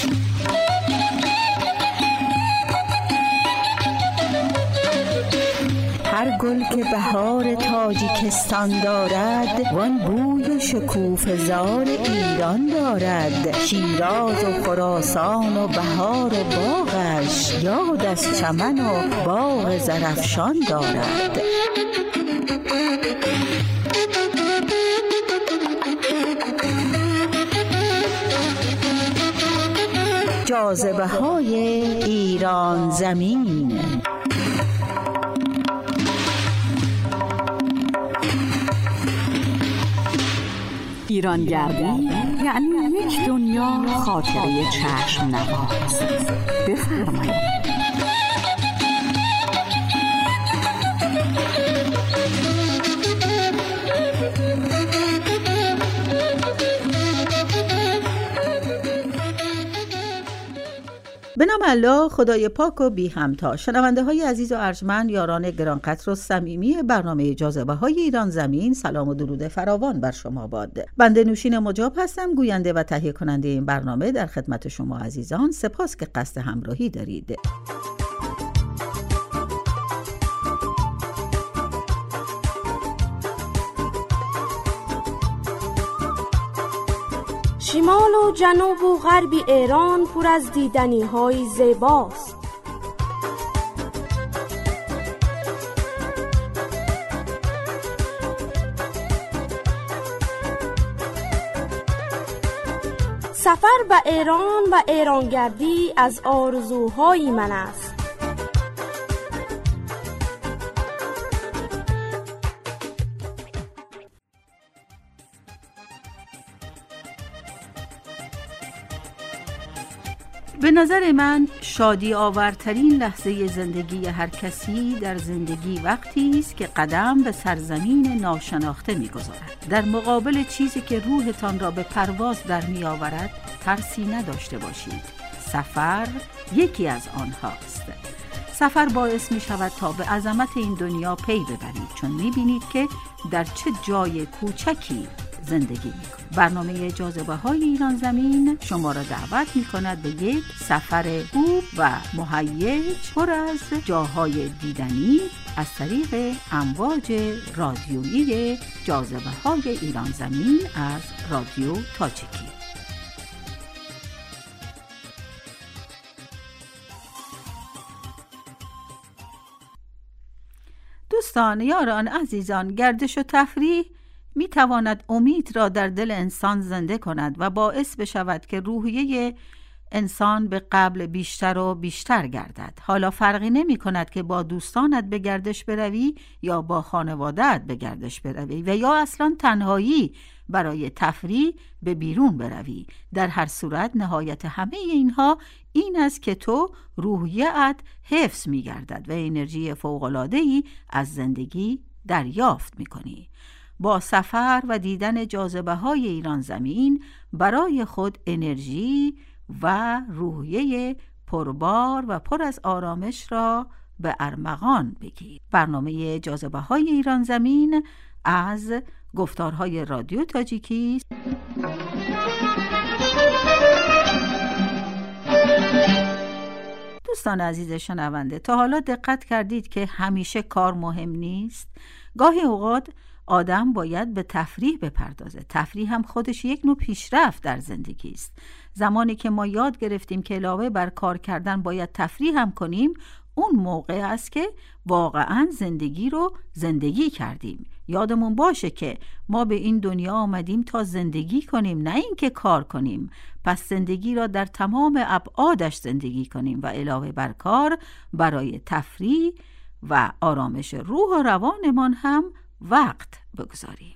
هر گل که بهار تاجیکستان دارد، وان بوی شکوفه زار ایران دارد. شیراز و خراسان و بهار و باغش، یاد از چمن و باغ زرافشان دارد. جاذبه های ایران زمین. ایرانگردی یعنی یک دنیا خاطره چشم نواز. بفرمایید. به نام الله خدای پاک و بی همتا. شنونده های عزیز و ارجمند، یاران گرانقدر و صمیمی برنامه جاذبه های ایران زمین، سلام و درود فراوان بر شما باد. بنده نوشین مجاب هستم، گوینده و تهیه کننده این برنامه. در خدمت شما عزیزان، سپاس که قصد همراهی دارید. شمال و جنوب و غرب ایران پر از دیدنی‌های زیباست. سفر به ایران و ایرانگردی از آرزوهای من است. به نظر من شادی آورترین لحظه زندگی هر کسی در زندگی وقتی است که قدم به سرزمین ناشناخته می‌گذارد. در مقابل چیزی که روحتان را به پرواز در می‌آورد ترسی نداشته باشید. سفر یکی از آنهاست. سفر باعث می‌شود تا به عظمت این دنیا پی ببرید، چون می‌بینید که در چه جای کوچکی زندگی می‌کنید. برنامه جاذبه های ایران زمین شما را دعوت می‌کند به یک سفر خوب و مهیج پر از جاهای دیدنی از طریق امواج رادیویی جاذبه های ایران زمین از رادیو تاجیکی. دوستان، یاران عزیزان، گردش و تفریح می تواند امید را در دل انسان زنده کند و باعث بشود که روحیه انسان به قبل بیشتر و بیشتر گردد. حالا فرقی نمی کند که با دوستانت به گردش بروی یا با خانواده‌ات به گردش بروی و یا اصلا تنهایی برای تفریح به بیرون بروی. در هر صورت نهایت همه اینها این است که تو روحیه‌ات حفظ می گردد و انرژی فوق‌العاده‌ای از زندگی دریافت می کنی. با سفر و دیدن جاذبه های ایران زمین برای خود انرژی و روحیه پربار و پر از آرامش را به ارمغان بگیر. برنامه جاذبه های ایران زمین از گفتارهای رادیو تاجیکی. دوستان عزیز شنونده، تا حالا دقت کردید که همیشه کار مهم نیست؟ گاهی اوقات آدم باید به تفریح بپردازه. تفریح هم خودش یک نوع پیشرفت در زندگی است. زمانی که ما یاد گرفتیم که علاوه بر کار کردن باید تفریح هم کنیم، اون موقع است که واقعاً زندگی رو زندگی کردیم. یادمون باشه که ما به این دنیا آمدیم تا زندگی کنیم، نه اینکه کار کنیم. پس زندگی را در تمام ابعادش زندگی کنیم و علاوه بر کار برای تفریح و آرامش روح و روانمان هم وقت بگذاریم.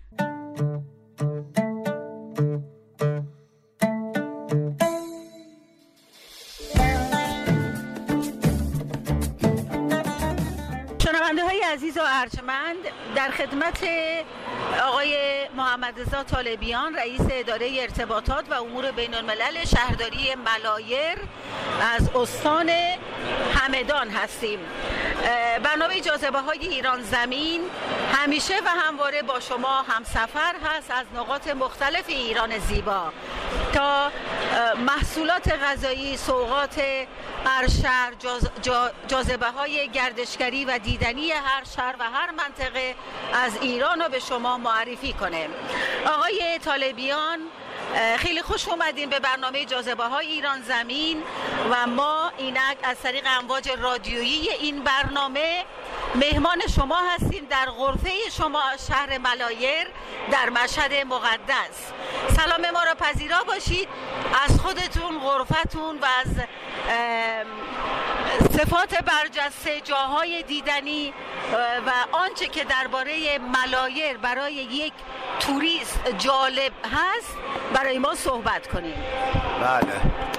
شنونده های عزیز و ارجمند، در خدمت آقای محمد رضا طالبیان، رئیس اداره ارتباطات و امور بین الملل شهرداری ملایر از استان همدان هستیم. برنامه جاذبه های ایران زمین همیشه و همواره با شما همسفر هست از نقاط مختلف ایران زیبا. تا محصولات غذایی، سوغات ارشهر، جاذبه های گردشگری و دیدنی هر شهر و هر منطقه از ایران رو به شما معرفی کنه. آقای طالبیان، خیلی خوش اومدین به برنامه جاذبه های ایران زمین و ما اینک از طریق امواج رادیویی این برنامه مهمان شما هستیم در غرفه شما شهر ملایر در مشهد مقدس. سلام ما را پذیرا باشید، از خودتون، غرفتون و از صفات برجسته، جاهای دیدنی و آنچه که درباره ملایر برای یک توریست جالب هست برای ما صحبت کنیم. بله،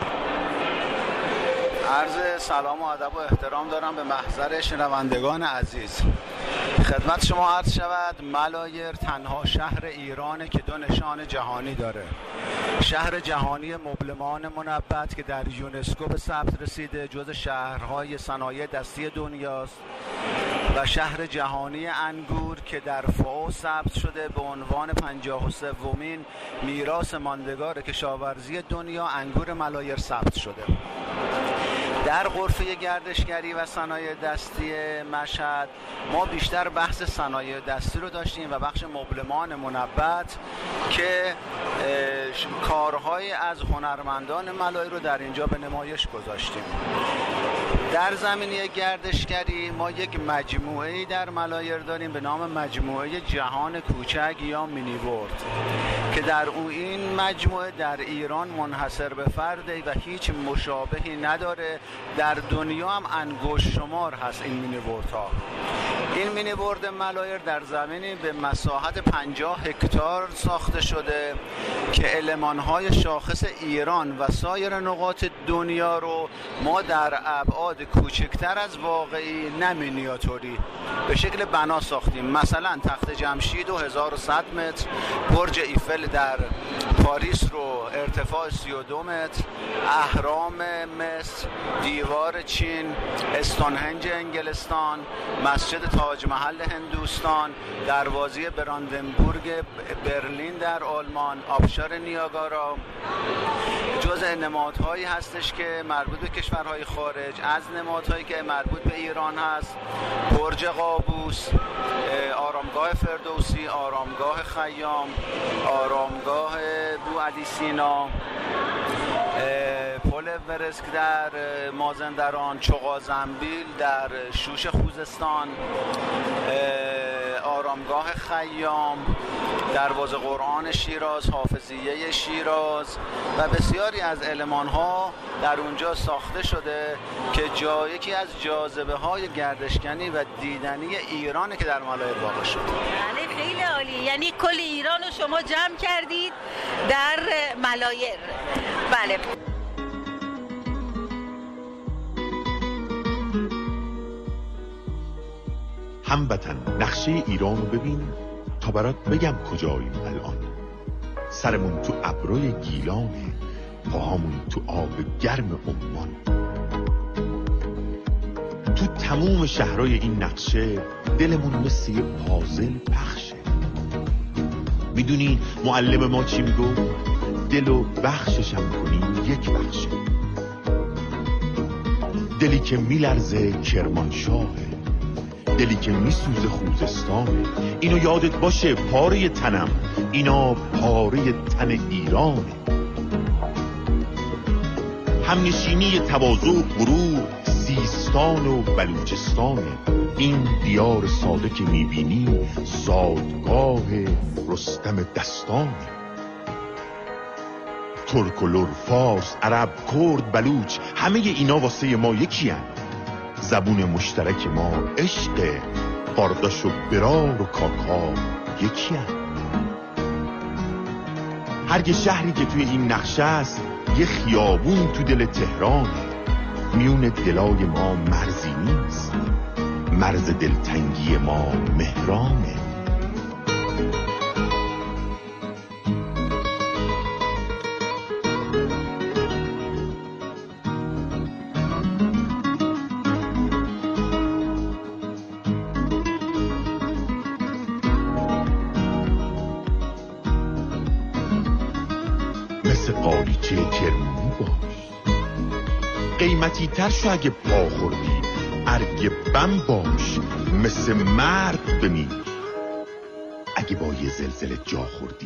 عرض سلام و ادب و احترام دارم به محضر شنوندگان عزیز. خدمت شما عرض شود ملایر تنها شهر ایرانه که 2 نشان جهانی داره. شهر جهانی مبلمان منبت که در یونسکو به ثبت رسیده، جز شهرهای صنایع دستی دنیاست، و شهر جهانی انگور که در فائو ثبت شده به عنوان 53مین میراث ماندگار کشاورزی دنیا. انگور ملایر ثبت شده. در غرفه گردشگری و صنایع دستی مشهد ما بیشتر بحث صنایع دستی رو داشتیم و بخش مبلمان منبت که کارهای از هنرمندان ملایر رو در اینجا به نمایش گذاشتیم. در زمینه گردشگری ما یک مجموعه‌ای در ملایر داریم به نام مجموعه جهان کوچک یا مینی ورلد که در این مجموعه در ایران منحصر به فرده و هیچ مشابهی نداره. در دنیا هم انگشت شمار هست این مینی ورلد ها. این مینی ورلد ملایر در زمینی به مساحت 50 هکتار ساخته شده که المان‌های شاخص ایران و سایر نقاط دنیا رو ما در ابعاد کوچکتر از واقعی، نه مینیاتوری، به شکل بنا ساختیم. مثلا تخت جمشید و 1100 متر، برج ایفل در پاریس رو ارتفاع 32 متر، اهرام مصر، دیوار چین، استونهنج انگلستان، مسجد تاج محل هندوستان، دروازه براندنبورگ برلین در آلمان، آبشار نیاگارا جزء نمادهایی هستش که مربوط به کشورهای خارج. از نمادهایی که مربوط به ایران هست برج قابوس، آرامگاه فردوسی، آرامگاه خیام، آرامگاه بوعلی سینا، پل ورسک در مازندران، چغازنبیل در شوش خوزستان، آرامگاه خیام، دروازه قرآن شیراز، حافظیه شیراز و بسیاری از المان‌ها در اونجا ساخته شده که یکی از جاذبه های گردشگری و دیدنی ایرانه که در ملایر واقع شده. بله، خیلی عالی. یعنی کل ایران رو شما جمع کردید در ملایر. بله. هموطن، نقشه ایران رو ببین تا برات بگم کجاییم الان. سرمون تو ابروی گیلانه، پاهامون تو آب گرم عمان. تو تموم شهرهای این نقشه دلمون مثل یه پازل پخشه. میدونی معلم ما چی میگو؟ دلو بخششم کنی یک بخشه. دلی که میلرزه کرمانشاهه، دلی که میسوزه خوزستانه. اینو یادت باشه پاره تنم، اینا پاره تن ایرانه. همنشینی تواضع و غرور سیستان و بلوچستانه. این دیار ساده که میبینی زادگاه رستم دستانه. ترک و لر، فارس، عرب، کرد، بلوچ، همه اینا واسه ما یکی هن. زبون مشترک ما عشق، بارداش و برار و کاکا یکی هن. هر یه شهری که توی این نقشه است یه خیابون تو دل تهرانه. میون دلای ما مرزی نیست، مرز دلتنگی ما مهرانه. مثل قالی بچه کرمونی باش. قیمتی تر شو اگه پا خوردی، ارگ بم باش، مثل مرد بمیر اگه با یه زلزله جا خوردی.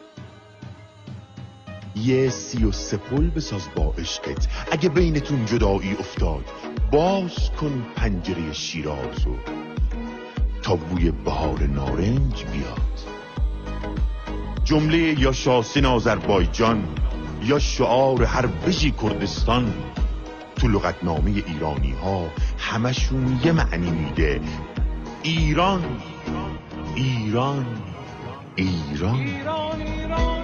یه 33 پل بساز با عشقت اگه بینتون جدایی افتاد، باز کن پنجره شیرازو تا بوی بهار نارنج بیاد. جمله یا شاسین آذربایجان یا شعار هر بژی کردستان تو لغتنامه ایرانی ها همشون یه معنی میده: ایران ایران ایران, ایران, ایران.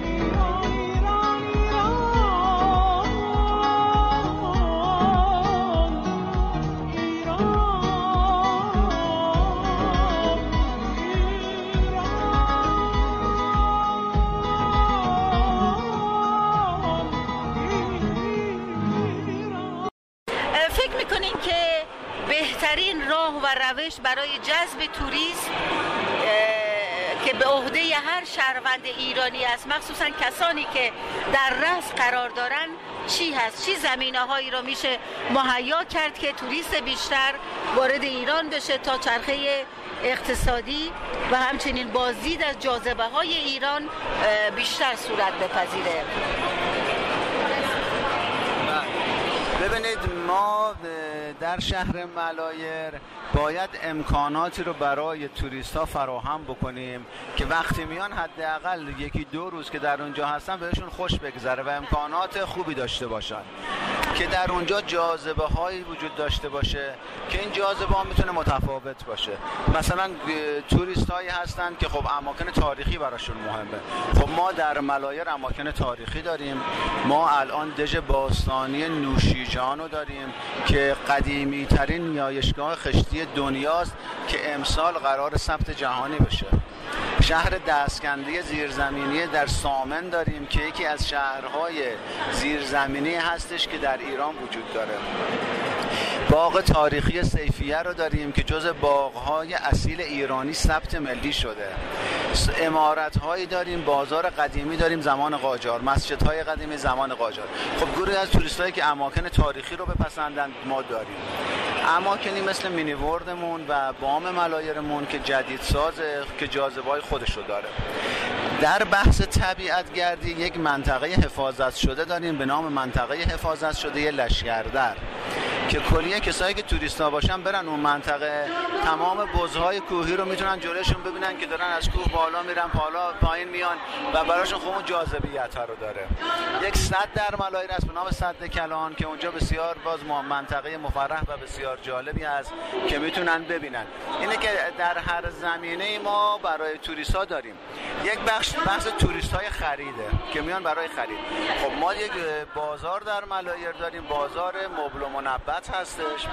بهترین راه و روش برای جذب توریست که به عهده هر شهروند ایرانی است، مخصوصا کسانی که در رأس قرار دارن، چی هست؟ چی زمینه‌هایی رو میشه مهیا کرد که توریست بیشتر وارد ایران بشه تا چرخه اقتصادی و همچنین بازدید از جاذبه‌های ایران بیشتر صورت بپذیره؟ ببینید، ما در شهر ملایر باید امکاناتی رو برای توریست ها فراهم بکنیم که وقتی میان حداقل 1-2 روز که در اونجا هستن بهشون خوش بگذره و امکانات خوبی داشته باشن، که در اونجا جاذبه هایی وجود داشته باشه که این جاذبه ها میتونه متفاوت باشه. مثلا توریست هایی هستن که خب اماکن تاریخی براشون مهمه. خب ما در ملایر اماکن تاریخی داریم. ما الان دژ باستانی نوشیجان رو داریم که قدیمی ترین نیایشگاه خشتی دنیاست که امسال قرار ثبت جهانی بشه. شهر دستکنده زیرزمینی در سامن داریم که یکی از شهرهای زیرزمینی هستش که در ایران وجود داره. باغ تاریخی سیفیه رو داریم که جز باغ‌های اصیل ایرانی ثبت ملی شده. عمارت‌هایی داریم، بازار قدیمی داریم زمان قاجار، مسجدهای قدیمی زمان قاجار. خب گروهی از توریستایی که اماکن تاریخی رو بپسندند ما داریم. اماکنی مثل مینی وردمون و بام ملایرمون که جدید سازه که جاذبه‌های خودش رو داره. در بحث طبیعت گردی یک منطقه حفاظت شده داریم به نام منطقه حفاظت شده لشکردر که کلیه کسایی که توریستا باشن برن اون منطقه، تمام بزهای کوهی رو میتونن جلوشون ببینن که دارن از کوه بالا میرن، بالا پایین میان و براشون خب اون جاذبیت رو داره. یک سد در ملایر است به نام سد کلان که اونجا بسیار باز منطقه مفرح و بسیار جالبی است که میتونن ببینن. اینه که در هر زمینه ما برای توریستا داریم. یک بخش توریستای خریده که میان برای خرید. خب ما یک بازار در ملایر داریم، بازار مبل و منبت هستش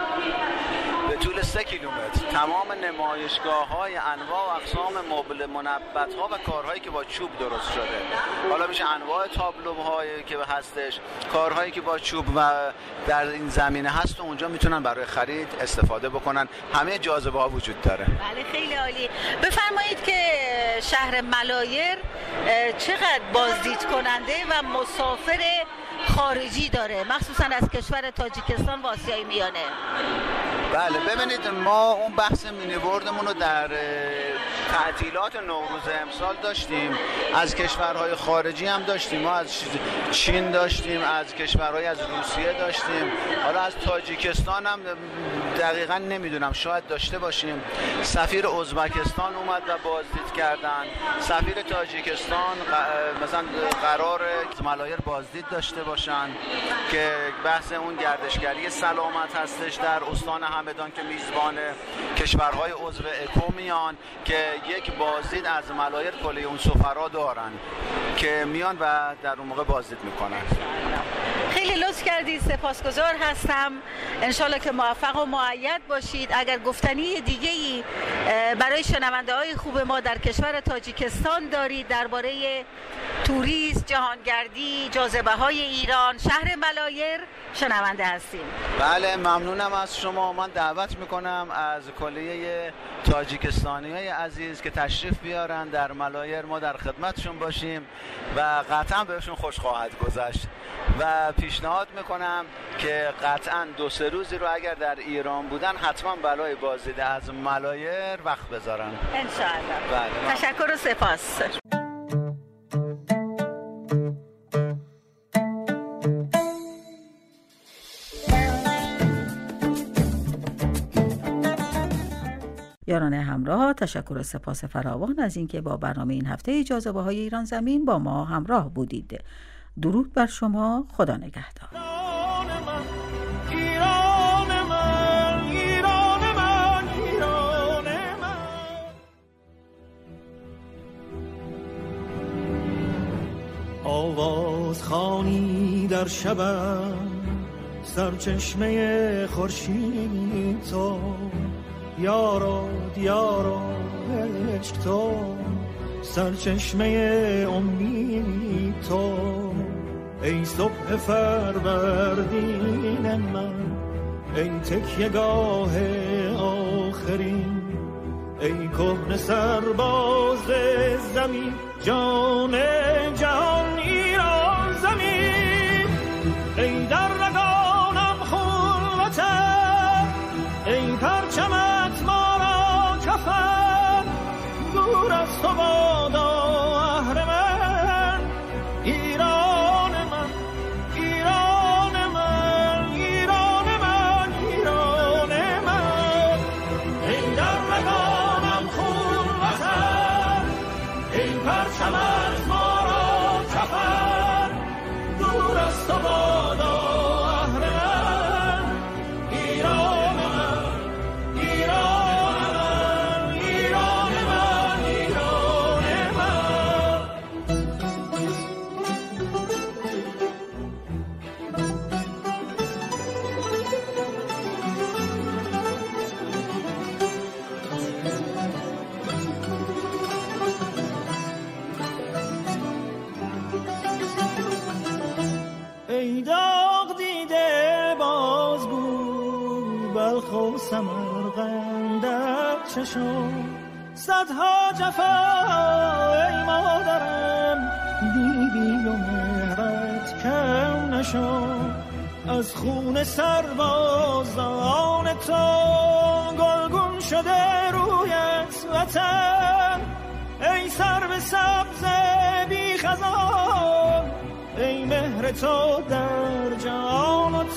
به طول 3 کیلومتر. تمام نمایشگاه‌های انواع و اقسام مبل منبت‌ها و کارهایی که با چوب درست شده، حالا میشه انواع تابلوهایی که هستش، کارهایی که با چوب و در این زمینه هست و اونجا میتونن برای خرید استفاده بکنن. همه جاذبه‌ها وجود داره. بله، خیلی عالی. بفرمایید که شهر ملایر چقدر بازدید کننده و مسافر خارجی داره، مخصوصا از کشور تاجیکستان و آسیای میانه؟ بله، ببینید ما اون بحث مینی وردمون رو در تعطیلات نوروز امسال داشتیم. از کشورهای خارجی هم داشتیم. ما از چین داشتیم، از کشورهای از روسیه داشتیم، حالا از تاجیکستان هم دقیقاً نمیدونم، شاید داشته باشیم. سفیر ازبکستان اومد و بازدید کردن. سفیر تاجیکستان مثلا قرار ملایر بازدید داشته باشن که بحث اون گردشگری سلامت هستش در استان همدان که میزبان کشورهای عضو اکو میان که یک بازدید از ملایر کلیه اون سفرا دارن که میان و در اون موقع بازدید میکنن. خیلی لطف کردید، سپاسگزار هستم. انشالله که موفق و مؤید باشید. اگر گفتنی دیگه‌ای برای شنونده های خوب ما در کشور تاجیکستان دارید درباره توریسم، جهانگردی، جاذبه های ایران، شهر ملایر، شنونده هستیم. بله، ممنونم از شما. من دعوت میکنم از کلیه تاجیکستانی های عزیز که تشریف بیارن در ملایر، ما در خدمتشون باشیم و قطعا بهشون خوش خواهد گذشت و پیشنهاد میکنم که قطعاً 2-3 روزی رو اگر در ایران بودن حتما برای بازدید از ملایر وقت بذارن انشاءالله. بله. تشکر و سپاس. یاران همراه، تشکر و سپاس فراوان از اینکه با برنامه این هفته جاذبه‌های ایران زمین با ما همراه بودید. درود بر شما، خدا نگهدار. آواز خوانی در شبم، سرچشمه خورشید تو، یارو دیارو عشق تو، سرچشمه امید تو، ای صبح فروردین من، ای تکیه‌گاه آخرین، ای کهنه سرباز زمین، جان جهان ایران زمین، ای در رگانم خون وطن، ای پرچمت ما را کفن، دور از تو بادا اهرمن، ایران من، ایران من، ایران من، ایران من، ای در رگانم خون وطن، ای پرچمت ما را کفن، دور از تو بادا اهرمن، ایران من، ایران من، ایران من، ایران من. ای داغ دیده باز بود بلخ و سمرقندت چشم، صدها جفا ای مادرم دیدی و مهرت کم نشد، از خون سربازان تو گلگون شده رویت وطن، ای سرو سبز بی خزان، ای مهر تو در جان و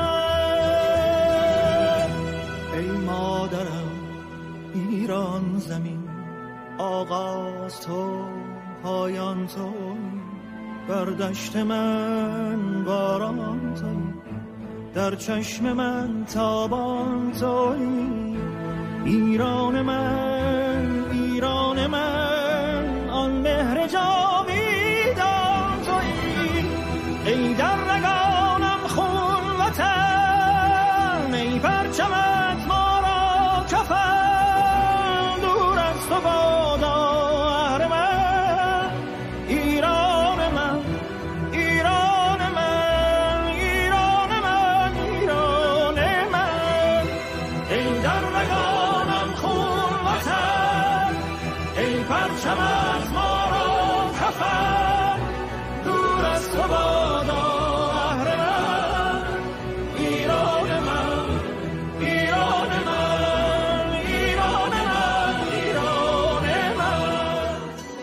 تن، ای مادرم ایران زمین، آغاز تو پایان تو، بر دشت من باران تویی، در چشم من تابان تویی، ایران من، ایران من، آن مهر جاویدان تویی، ای در رگانم خون وطن، ای پرچمت ما را کفن، دور از تو بادا اهرمن، ایران من، ایران من، ایران من، ایران من، ای در رگانم خون وطن، ای پرچمت ما را کفن، دور از تو بادا اهرمن، ایران من، ایران من، ایران من، ایران من.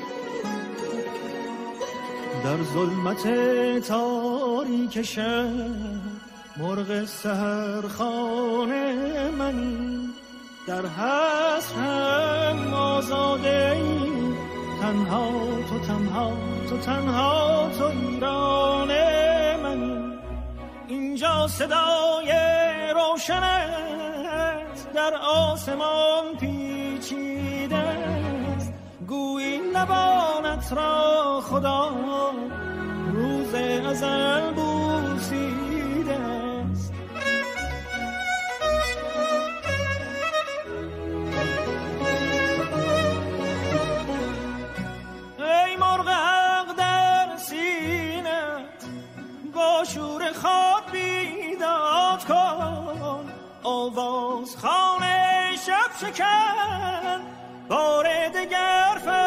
در ظلمت تاریک شب مرغ سحرخانه منی، در حسرم آزاده ای، تنها تو، تنها تو، تنها تو، ایران منی، اینجا صدای روشنت در آسمان پیچیده است، گویی لبانت را خدا روز ازل بوسیده است. ای مرغ حق در سینت با شور خود بیداد کن، آواز خانه شب شکن، بار دگر